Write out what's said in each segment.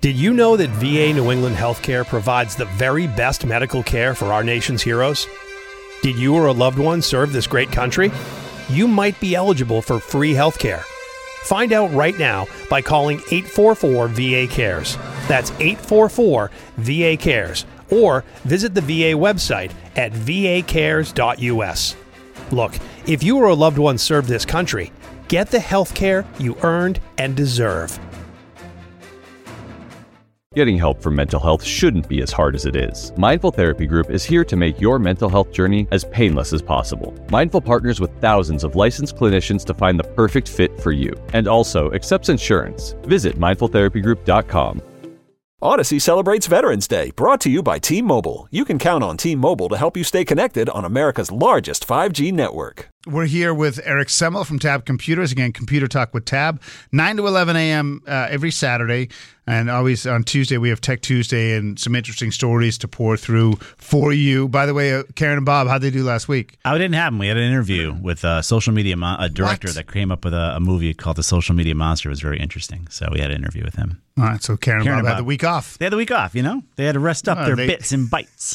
Did you know that VA New England Healthcare provides the very best medical care for our nation's heroes? Did you or a loved one serve this great country? You might be eligible for free healthcare. Find out right now by calling 844-VA-CARES. That's 844-VA-CARES. Or visit the VA website at vacares.us. Look, if you or a loved one served this country, get the health care you earned and deserve. Getting help for mental health shouldn't be as hard as it is. Mindful Therapy Group is here to make your mental health journey as painless as possible. Mindful partners with thousands of licensed clinicians to find the perfect fit for you, and also accepts insurance. Visit mindfultherapygroup.com. Odyssey celebrates Veterans Day, brought to you by T-Mobile. You can count on T-Mobile to help you stay connected on America's largest 5G network. We're here with Eric Semmel from Tab Computers. Again, Computer Talk with Tab, 9 to 11 a.m. Every Saturday. And always on Tuesday, we have Tech Tuesday and some interesting stories to pour through for you. By the way, Karen and Bob, how'd they do last week? Oh, it didn't happen. We had an interview with a social media director that came up with a movie called The Social Media Monster. It was very interesting. So we had an interview with him. All right, so Karen and Bob had the week off. They had the week off, you know? They had to rest up their bits and bytes.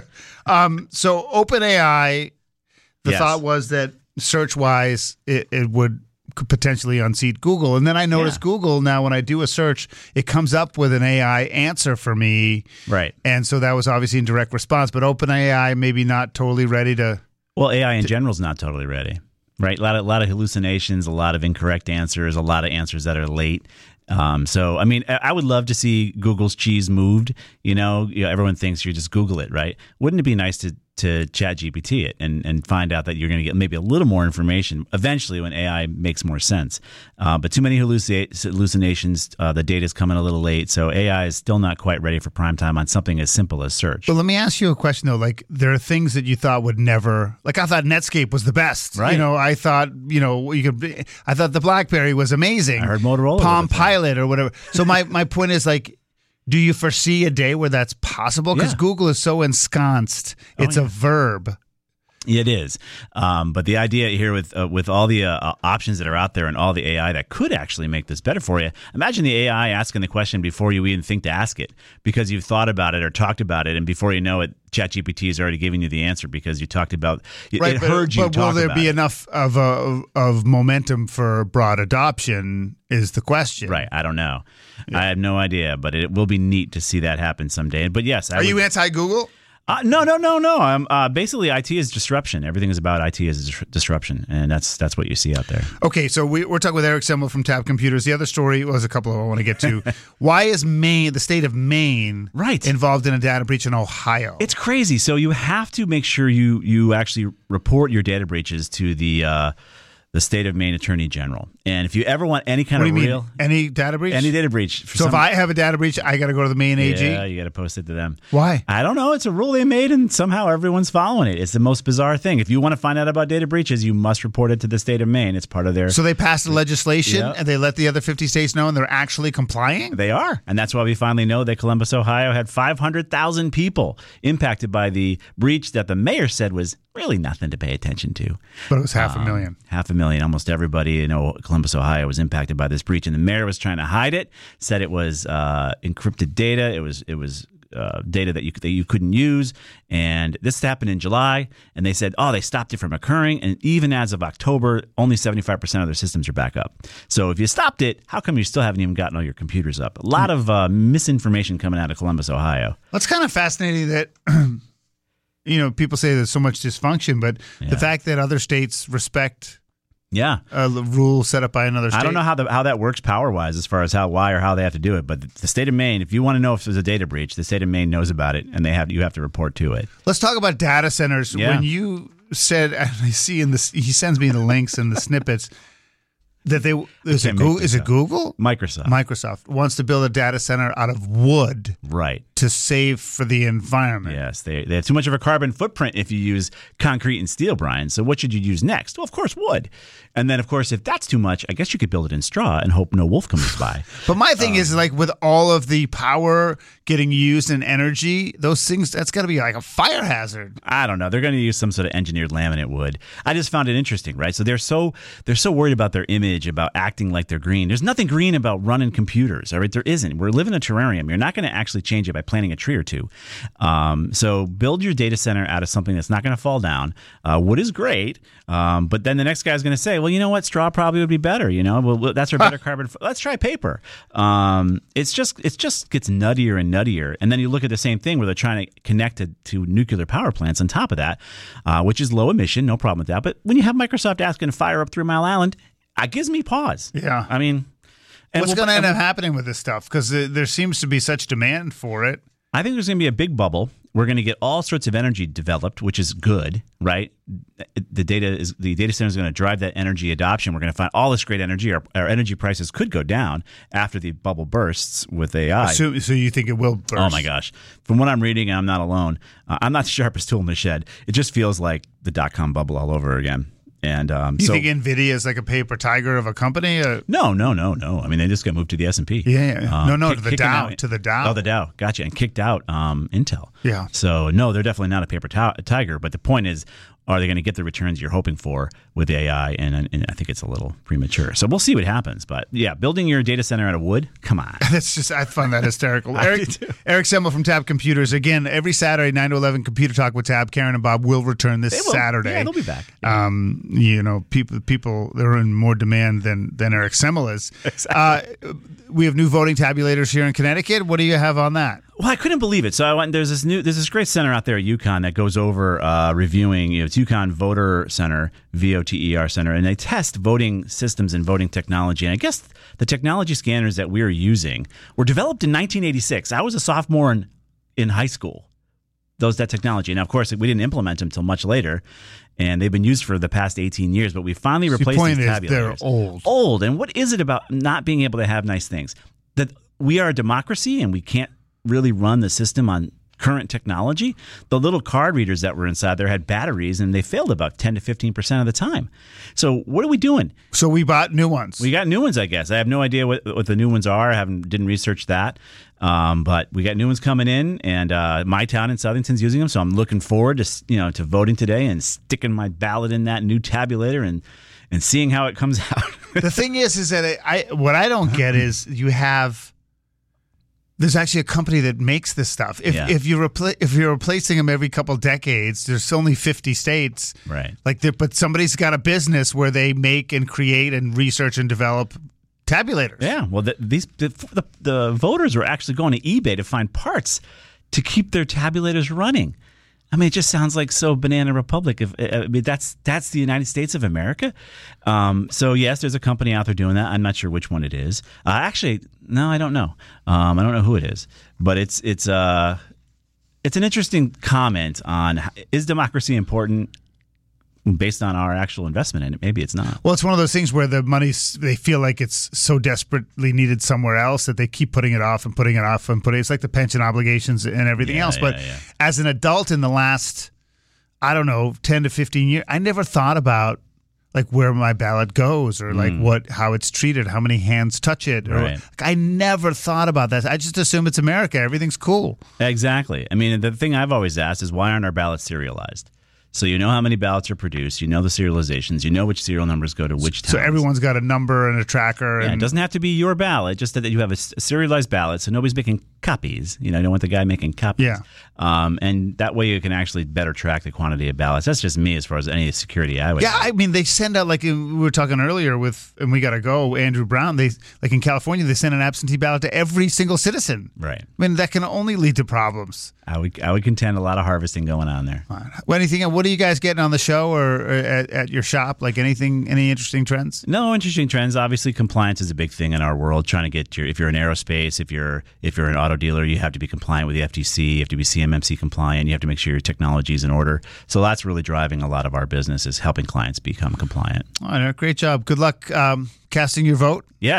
So OpenAI, the thought was that search-wise, it could potentially unseat Google. And then I noticed Google now, when I do a search, it comes up with an AI answer for me. Right. And so that was obviously in direct response. But OpenAI maybe not totally ready to... Well, AI in general is not totally ready. Right? A lot of hallucinations, a lot of incorrect answers, a lot of answers that are late. So, I mean, I would love to see Google's cheese moved. You know, everyone thinks you just Google it, right? Wouldn't it be nice to ChatGPT it and find out that you're going to get maybe a little more information eventually when AI makes more sense? But too many hallucinations, the data's coming a little late, so AI is still not quite ready for prime time on something as simple as search. But let me ask you a question, though. Like, there are things that you thought would never... Like, I thought Netscape was the best. Right. You know, I thought, I thought the BlackBerry was amazing. I heard Motorola. Palm Pilot or whatever. So my point is, like, do you foresee a day where that's possible? Because Google is so ensconced. It's a verb. It is. But the idea here with all the options that are out there and all the AI that could actually make this better for you, imagine the AI asking the question before you even think to ask it, because you've thought about it or talked about it, and before you know it, ChatGPT is already giving you the answer because you talked about it. Right, heard you talk about it. But will there be enough of momentum for broad adoption is the question. Right. I don't know. Yeah. I have no idea, but it will be neat to see that happen someday. But yes, Are you anti-Google? No. Basically, IT is disruption. Everything is about IT as disruption, and that's what you see out there. Okay, so we're talking with Eric Semmel from Tab Computers. The other story was a couple I want to get to. Why is the state of Maine, involved in a data breach in Ohio? It's crazy. So you have to make sure you actually report your data breaches to the state of Maine Attorney General. And if you ever want any kind of real... Any data breach? Any data breach. So if I have a data breach, I got to go to the Maine AG? Yeah, you got to post it to them. Why? I don't know. It's a rule they made, and somehow everyone's following it. It's the most bizarre thing. If you want to find out about data breaches, you must report it to the state of Maine. It's part of their... So they passed the legislation, and they let the other 50 states know, and they're actually complying? They are. And that's why we finally know that Columbus, Ohio had 500,000 people impacted by the breach that the mayor said was really nothing to pay attention to. But it was 500,000. 500,000. Almost everybody in Columbus, Ohio was impacted by this breach, and the mayor was trying to hide it, said it was encrypted data. It was data that you couldn't use. And this happened in July, and they said, they stopped it from occurring. And even as of October, only 75% of their systems are back up. So if you stopped it, how come you still haven't even gotten all your computers up? A lot of misinformation coming out of Columbus, Ohio. That's kind of fascinating that... people say there's so much dysfunction, but the fact that other states respect a rule set up by another state. I don't know how that works power-wise as far as why or how they have to do it, but the state of Maine, if you want to know if there's a data breach, the state of Maine knows about it, and you have to report to it. Let's talk about data centers. Yeah. When you said, and I see he sends me the links and the snippets, that is it Google? Microsoft Microsoft wants to build a data center out of wood. Right. to save for the environment. Yes, they have too much of a carbon footprint if you use concrete and steel, Brian. So what should you use next? Well, of course, wood. And then, of course, if that's too much, I guess you could build it in straw and hope no wolf comes by. But my thing is, like, with all of the power getting used in energy, those things, that's got to be like a fire hazard. I don't know. They're going to use some sort of engineered laminate wood. I just found it interesting, right? So they're so worried about their image, about acting like they're green. There's nothing green about running computers, all right? There isn't. We're living in a terrarium. You're not going to actually change it by planting a tree or two. So build your data center out of something that's not going to fall down. Wood is great, but then the next guy's going to say, well, you know what? Straw probably would be better. You know, well, that's our better carbon. Let's try paper. It just gets nuttier and nuttier. And then you look at the same thing where they're trying to connect it to nuclear power plants on top of that, which is low emission, no problem with that. But when you have Microsoft asking to fire up 3 Mile Island, it gives me pause. Yeah. I mean, what's going to end up happening with this stuff? Because there seems to be such demand for it. I think there's going to be a big bubble. We're going to get all sorts of energy developed, which is good, right? The data center is going to drive that energy adoption. We're going to find all this great energy. Our energy prices could go down after the bubble bursts with AI. So you think it will burst? Oh my gosh! From what I'm reading, and I'm not alone. I'm not the sharpest tool in the shed. It just feels like the .com bubble all over again. And you think NVIDIA is like a paper tiger of a company? No. I mean, they just got moved to the S&P. Yeah. To the Dow. To the Dow. Oh, the Dow. Gotcha. And kicked out Intel. Yeah. So, no, they're definitely not a paper tiger. But the point is, are they going to get the returns you're hoping for with AI? And I think it's a little premature. So we'll see what happens. But yeah, building your data center out of wood, come on. I find that hysterical. Eric Semmel from Tab Computers. Again, every Saturday, 9 to 11, Computer Talk with Tab. Karen and Bob will return this Saturday. Yeah, they'll be back. People, they're in more demand than Eric Semmel is. Exactly. We have new voting tabulators here in Connecticut. What do you have on that? Well, I couldn't believe it. So I went. There's this great center out there at UConn that goes over reviewing. It's UConn Voter Center, VOTER Center, and they test voting systems and voting technology. And I guess the technology scanners that we are using were developed in 1986. I was a sophomore in high school. That technology. Now, of course, we didn't implement them until much later, and they've been used for the past 18 years. But we finally replaced these tabulators. They're old. Old. And what is it about not being able to have nice things? That we are a democracy and we can't really run the system on current technology. The little card readers that were inside there had batteries, and they failed about 10 to 15% of the time. So what are we doing? So we bought new ones. We got new ones, I guess. I have no idea what the new ones are. I didn't research that. But we got new ones coming in, and my town in Southington's using them. So I'm looking forward to voting today and sticking my ballot in that new tabulator and seeing how it comes out. The thing is that what I don't get is there's actually a company that makes this stuff. If you're replacing them every couple decades, there's only 50 states, right? But somebody's got a business where they make and create and research and develop tabulators. Yeah, well, the voters are actually going to eBay to find parts to keep their tabulators running. I mean, it just sounds like so banana republic. That's the United States of America. So yes, there's a company out there doing that. I'm not sure which one it is. Actually, no, I don't know. I don't know who it is. But it's an interesting comment on, is democracy important based on our actual investment in it? Maybe it's not. Well, it's one of those things where the money, they feel like it's so desperately needed somewhere else that they keep putting it off and putting it off and putting it. It's like the pension obligations and everything else. But as an adult in the last, 10 to 15 years, I never thought about like where my ballot goes or like how it's treated, how many hands touch it. I never thought about that. I just assume it's America. Everything's cool. Exactly. I mean, the thing I've always asked is, why aren't our ballots serialized? So you know how many ballots are produced, you know the serializations, you know which serial numbers go to which towns. So everyone's got a number and a tracker. Yeah, it doesn't have to be your ballot, just that you have a serialized ballot, so nobody's making copies. You don't want the guy making copies. Yeah. And that way you can actually better track the quantity of ballots. That's just me as far as any security I would have. I mean, they send out, like we were talking earlier with, and we got to go, Andrew Brown, they like in California, they send an absentee ballot to every single citizen. Right. I mean, that can only lead to problems. I would contend a lot of harvesting going on there. Well, what are you guys getting on the show or at your shop? Like any interesting trends? No interesting trends. Obviously, compliance is a big thing in our world. Trying to get if you're in aerospace, if you're an auto dealer, you have to be compliant with the FTC. You have to be CMMC compliant. You have to make sure your technology is in order. So that's really driving a lot of our business, is helping clients become compliant. All right, great job. Good luck casting your vote. Yes.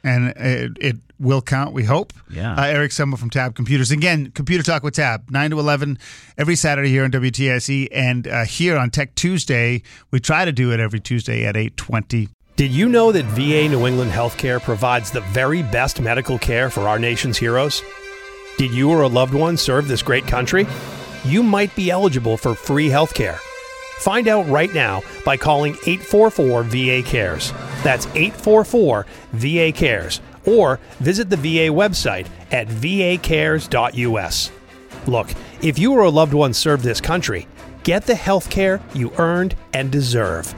and it will count, we hope. Yeah. Eric Semmel from Tab Computers. Again, Computer Talk with Tab, 9 to 11 every Saturday here on WTIC. And here on Tech Tuesday, we try to do it every Tuesday at 8:20. Did you know that VA New England Healthcare provides the very best medical care for our nation's heroes? Did you or a loved one serve this great country? You might be eligible for free healthcare. Find out right now by calling 844-VA-CARES. That's 844-VA-CARES. Or visit the VA website at vacares.us. Look, if you or a loved one served this country, get the health care you earned and deserve.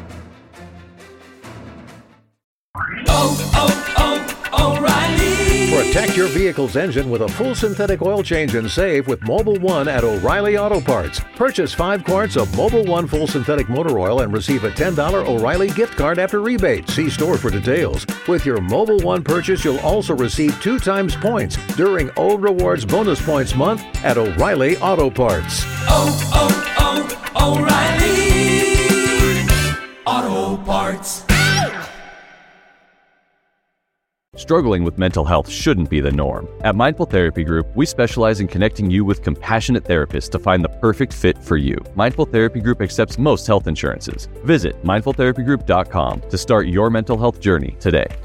O'Reilly. Protect your vehicle's engine with a full synthetic oil change and save with Mobil 1 at O'Reilly Auto Parts. Purchase 5 quarts of Mobil 1 full synthetic motor oil and receive a $10 O'Reilly gift card after rebate. See store for details. With your Mobil 1 purchase, you'll also receive 2 times points during O Rewards Bonus Points Month at O'Reilly Auto Parts. O'Reilly Auto Parts. Struggling with mental health shouldn't be the norm. At Mindful Therapy Group, we specialize in connecting you with compassionate therapists to find the perfect fit for you. Mindful Therapy Group accepts most health insurances. Visit mindfultherapygroup.com to start your mental health journey today.